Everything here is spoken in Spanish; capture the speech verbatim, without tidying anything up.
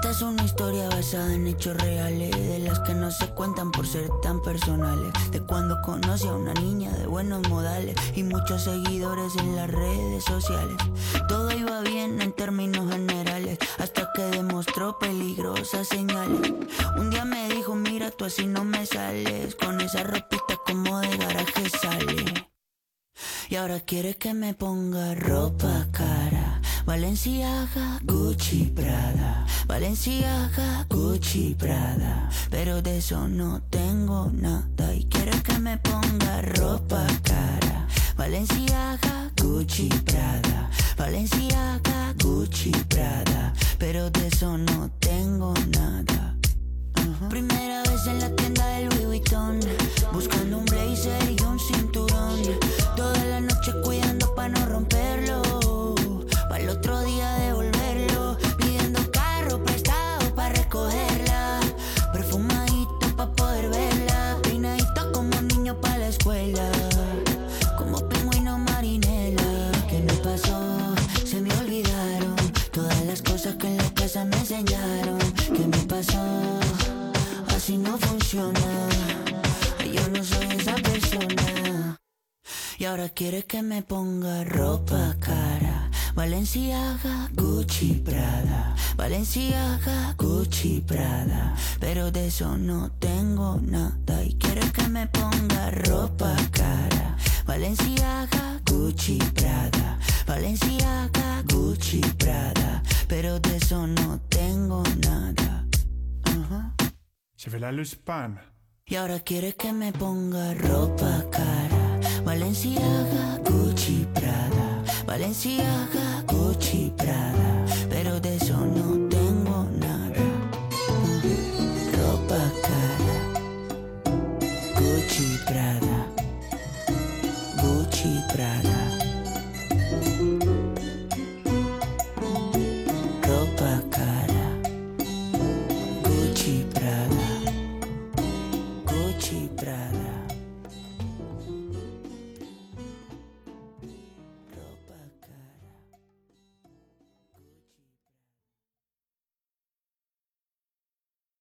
Esta es una historia basada en hechos reales, de las que no se cuentan por ser tan personales. De cuando conocí a una niña de buenos modales y muchos seguidores en las redes sociales. Todo iba bien en términos generales, hasta que demostró peligrosas señales. Un día me dijo, mira, tú así no me sales, con esa ropita como de garaje sale. Y ahora quiere que me ponga ropa cara, Balenciaga, Gucci, Prada, Balenciaga, Gucci, Prada, pero de eso no tengo nada. Y quiere que me ponga ropa cara, Balenciaga, Gucci, Prada, Balenciaga, Gucci, Prada, pero de eso no tengo nada. Uh-huh. Primera vez en la tienda del Louis Vuitton, buscando un blazer y un cinturón. Toda la noche cuidando pa' no romperlo, pa' el otro día devolverlo. Pidiendo carro prestado pa' recogerla, perfumadito pa' poder verla. Peinadito como niño pa' la escuela, como pingüino marinela. ¿Qué me pasó? Se me olvidaron todas las cosas que en la casa me enseñaron. ¿Qué me pasó? Así no funciona, yo no soy esa persona. Y ahora quiere que me ponga ropa cara, Balenciaga, Gucci, Prada, Balenciaga, Gucci, Prada, pero de eso no tengo nada. Y quiere que me ponga ropa cara, Balenciaga, Gucci, Prada, Balenciaga, Gucci, Prada, pero de eso no tengo nada. Uh-huh. Je vais la Luspan. Y ahora quiere que me ponga ropa cara, Balenciaga, Gucci, Prada, Balenciaga, Gucci, Prada,